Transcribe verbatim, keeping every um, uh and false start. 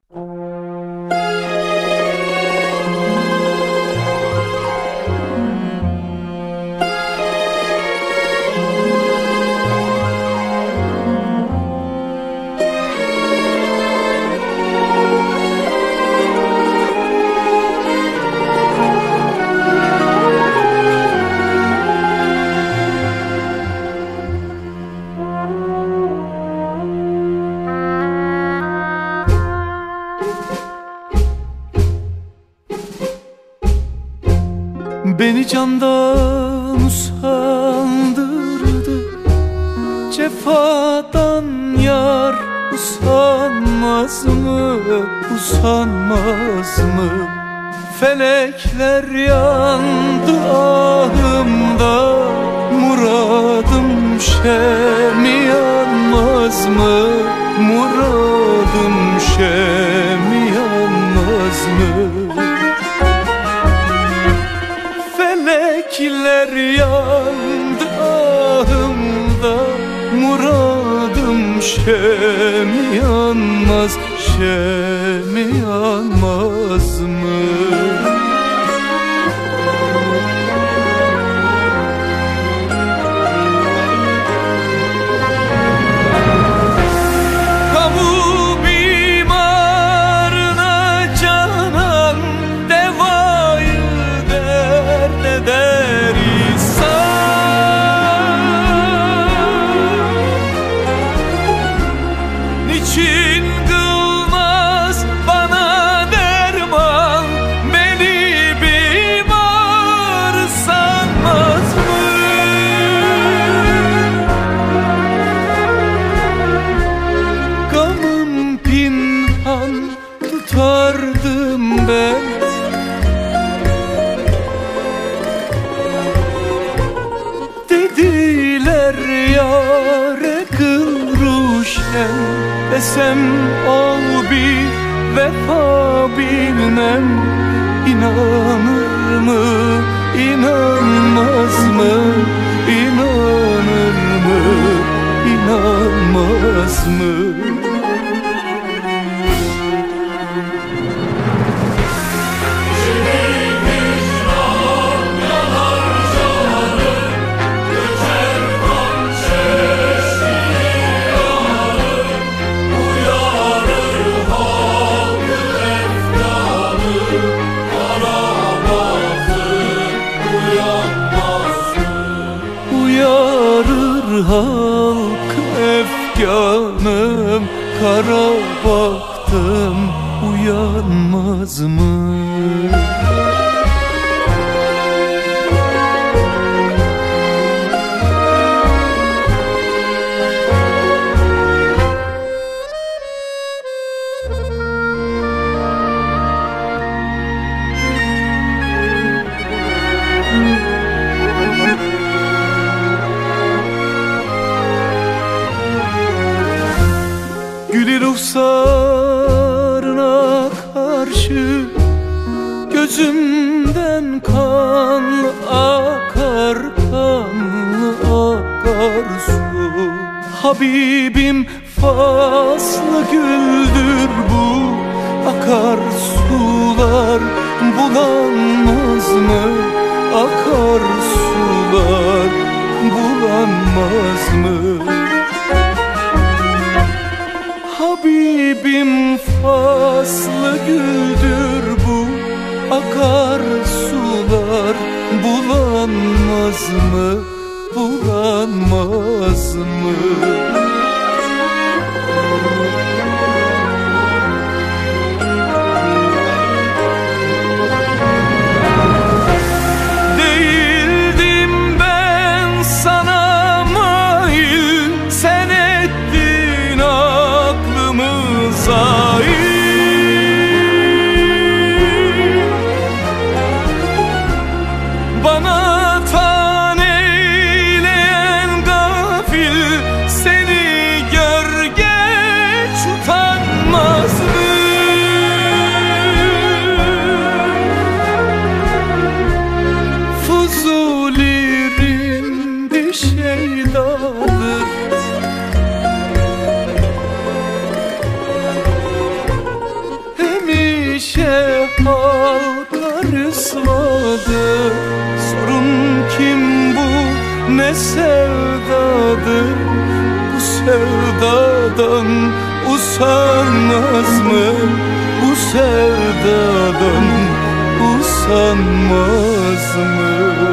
Beni candan usandırdı, cefadan yar usanmaz mı, usanmaz mı? Felekler yandı ahımda, muradım şemi yanmaz mı? Muradım şemi yanmaz mı? Felekler yandı ahımda, muradım şemi yanmaz, şemi yanmaz mı? Kamu bimarına canan devayı dert eder insan. Niçin kılmaz bana derman, beni bimar sanmaz mı? Gamım pinhan tutardım ben, dediler yâre kıl ruşen, desem ol bir vefa bilmem. İnanır mı, inanmaz mı? İnanır mı, inanmaz mı? Uyarır halk efkanım, kara baktım uyanmaz mı? Gülü ruhsarına karşı gözümden kanlı akar, kanlı akar su. Habibim faslı güldür bu, akar sular bulanmaz mı? Akar sular bulanmaz mı? Habibim faslı güldür bu, akar sular bulanmaz mı? Bulanmaz mı? Değildim ben sana mail, sen ettin aklımı zahir. Bana tan eyleyen gafil, seni gör geç utanmaz mı? Fuzuli'nin şeydadır, ne sevdadır, bu sevdadan usanmaz mı? Bu sevdadan usanmaz mı?